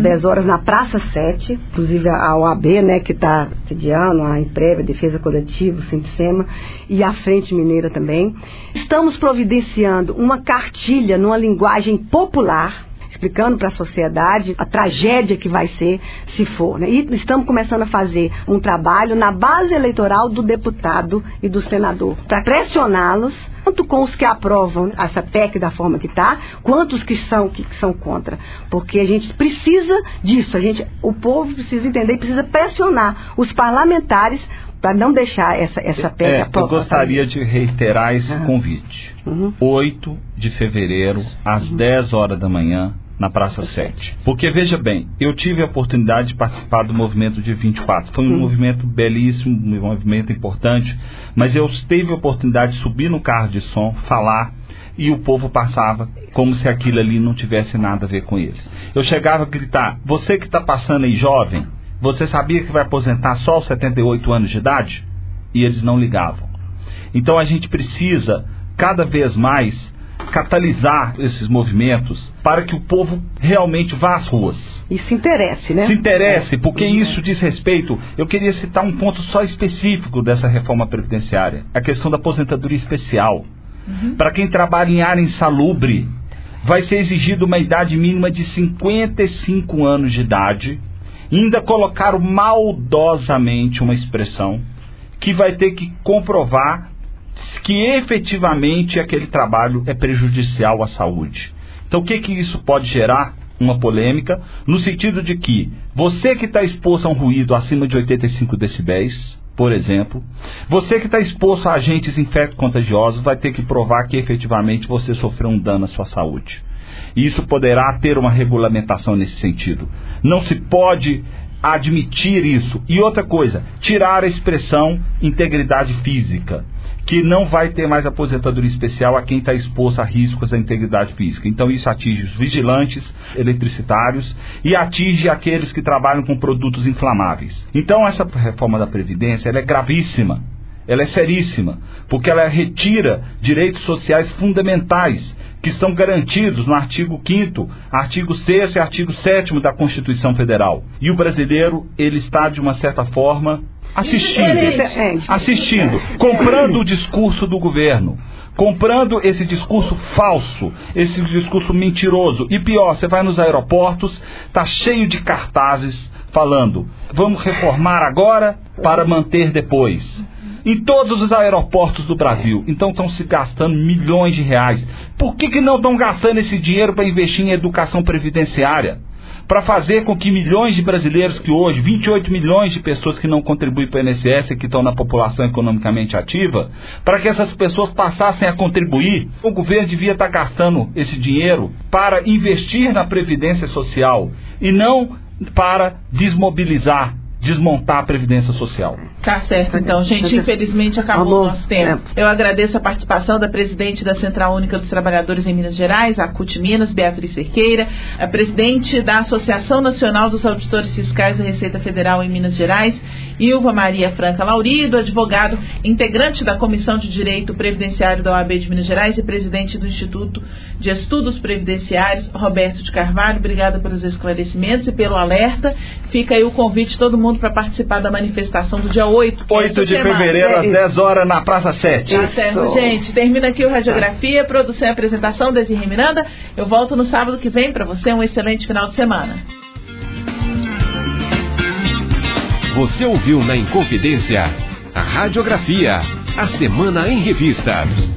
S4: 10 horas, na Praça 7, inclusive a OAB, né, que está sediando, a Imprev, a Defesa Coletiva, o Sintema, e a Frente Mineira também. Estamos providenciando uma cartilha numa linguagem popular, explicando para a sociedade a tragédia que vai ser se for, né? E estamos começando a fazer um trabalho na base eleitoral do deputado e do senador, para pressioná-los, tanto com os que aprovam essa PEC da forma que está, quanto os que são contra. Porque a gente precisa disso, o povo precisa entender e precisa pressionar os parlamentares para não deixar essa PEC
S3: eu gostaria de reiterar esse convite. 8 de fevereiro, às 10 horas da manhã, na Praça 7. Porque, veja bem, eu tive a oportunidade de participar do movimento de 24. Foi um movimento belíssimo, um movimento importante, mas eu tive a oportunidade de subir no carro de som, falar, e o povo passava como se aquilo ali não tivesse nada a ver com eles. Eu chegava a gritar: você que está passando aí jovem, você sabia que vai aposentar só aos 78 anos de idade? E eles não ligavam. Então a gente precisa, cada vez mais, catalisar esses movimentos para que o povo realmente vá às ruas.
S4: E se interesse, né?
S3: Se interesse, porque isso diz respeito. Eu queria citar um ponto só específico dessa reforma previdenciária: a questão da aposentadoria especial. Para quem trabalha em área insalubre, vai ser exigida uma idade mínima de 55 anos de idade. E ainda colocaram maldosamente uma expressão que vai ter que comprovar que efetivamente aquele trabalho é prejudicial à saúde. Então o que isso pode gerar? Uma polêmica, no sentido de que você que está exposto a um ruído acima de 85 decibéis, por exemplo, você que está exposto a agentes infecto-contagiosos, vai ter que provar que efetivamente você sofreu um dano à sua saúde. E isso poderá ter uma regulamentação nesse sentido. Não se pode admitir isso. E outra coisa, tirar a expressão integridade física, que não vai ter mais aposentadoria especial a quem está exposto a riscos à integridade física. Então isso atinge os vigilantes eletricitários e atinge aqueles que trabalham com produtos inflamáveis. Então essa reforma da Previdência, ela é gravíssima, ela é seríssima, porque ela retira direitos sociais fundamentais que estão garantidos no artigo 5º, artigo 6º e artigo 7º da Constituição Federal. E o brasileiro, ele está, de uma certa forma, assistindo, comprando o discurso do governo, comprando esse discurso falso, esse discurso mentiroso. E pior, você vai nos aeroportos, está cheio de cartazes falando: vamos reformar agora para manter depois. Em todos os aeroportos do Brasil. Então estão se gastando milhões de reais. Por que não estão gastando esse dinheiro para investir em educação previdenciária? Para fazer com que milhões de brasileiros que hoje, 28 milhões de pessoas que não contribuem para o INSS e que estão na população economicamente ativa, para que essas pessoas passassem a contribuir. O governo devia estar gastando esse dinheiro para investir na previdência social e não para desmontar a Previdência Social.
S2: Tá certo, então, gente, infelizmente acabou o nosso tempo. Eu agradeço a participação da presidente da Central Única dos Trabalhadores em Minas Gerais, a CUT Minas, Beatriz Cerqueira, a presidente da Associação Nacional dos Auditores Fiscais da Receita Federal em Minas Gerais, Ilva Maria Franca Laurido, advogado, integrante da Comissão de Direito Previdenciário da OAB de Minas Gerais e presidente do Instituto de Estudos Previdenciários, Roberto de Carvalho. Obrigada pelos esclarecimentos e pelo alerta. Fica aí o convite de todo mundo para participar da manifestação do dia 8
S3: de fevereiro, às 10 horas, na Praça 7.
S2: Tá certo, gente. Termina aqui o Radiografia, produção e apresentação, Desirê Miranda. Eu volto no sábado que vem. Para você, um excelente final de semana.
S1: Você ouviu na Inconfidência a Radiografia, a Semana em Revista.